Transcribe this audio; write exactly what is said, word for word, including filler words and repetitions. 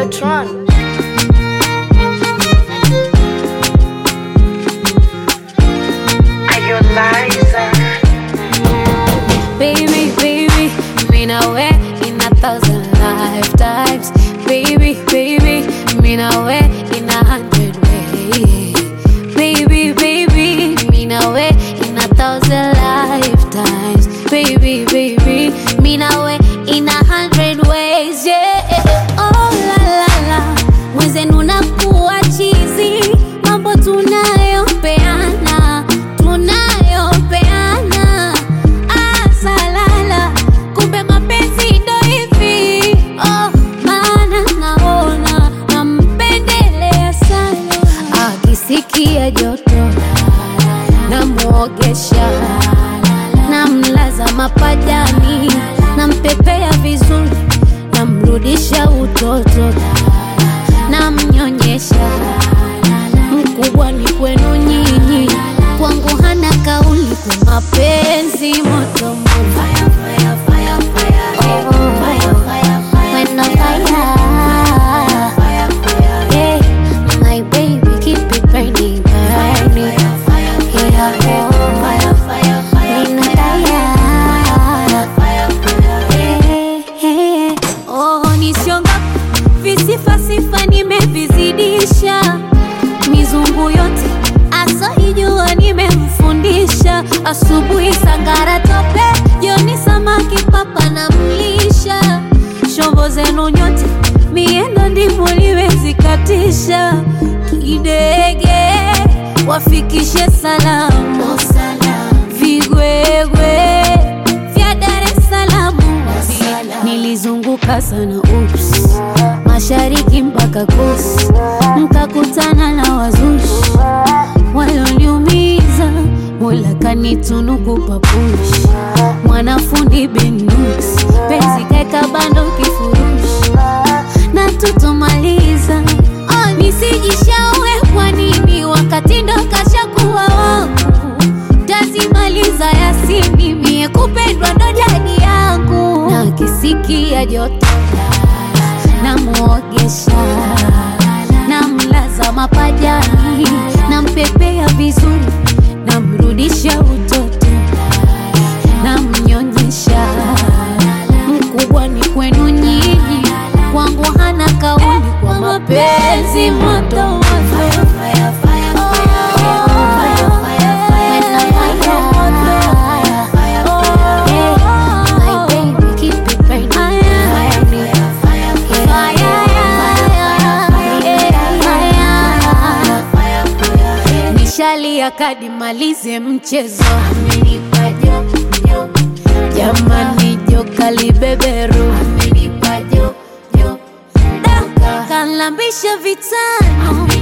Tron. Baby, baby, mean away in a thousand lifetimes. Baby, baby, mean away in a hundred ways. Baby, baby, mean away in a thousand lifetimes. Baby, baby, mean away in a hundred ways. Yeah, oh la la la, mwenzenu nakuwa chizi, mambo tunayopeana, tunayopeana. Sikia joto na muogesha na mlaza mapajani na mpepea vizuri na mrudisha utoto na mnyonyesha. Mkubwa ni kwenu nyinyi, kwangu hana kauli kwa mapenzi moto moto. Fire, fire, fire, fire, oh, fire, fire, fire, when the fire, fire, fire, yeah, my baby keep it burning, burning, fire, fire, yeah, oh, fire, fire, fire, when the fire, fire, fire, yeah, oh, nisionga visifa sifa nimevizidisha, mizungu yote asoijua nimemfundisha. Asubuhi sangara tope, jioni samaki papa na mlisha. Shombo zenu nyote miendo ndipo liwezi katisha. Kidege wafikishe salamu, vigwegwe vya Dar es Salaam. Nilizunguka sana ups, mashariki mpaka kusi, mkakutana na wazushi walioniumiza. Mola kanitunuku papushi, mwanafundi Benux, penzi kaeka bando kifurushi na tutomaliza. Oh, nisijishawe kwa nini wakati ndo kashakuwa wangu. Tazimaliza Yasini, mie kupendwa ndo jadi yangu. Na kisikia joto na muogesha na mlaza mapajani na mpepea vizuri na mrudisha utoto na mnyonyesha. Mkubwa ni kwenu nyinyi, kwangu hana kauli kwa mapenzi moto moto. Fire, fire, fire, fire, fire, fire, fire, fire, fire, my baby keep it burning, fire, fire, fire, fire, fire. Nishalia kadi malize mchezo, amenipa jo jo, jamani joka libeberu, amenipa jo jo, kalambisha vitano.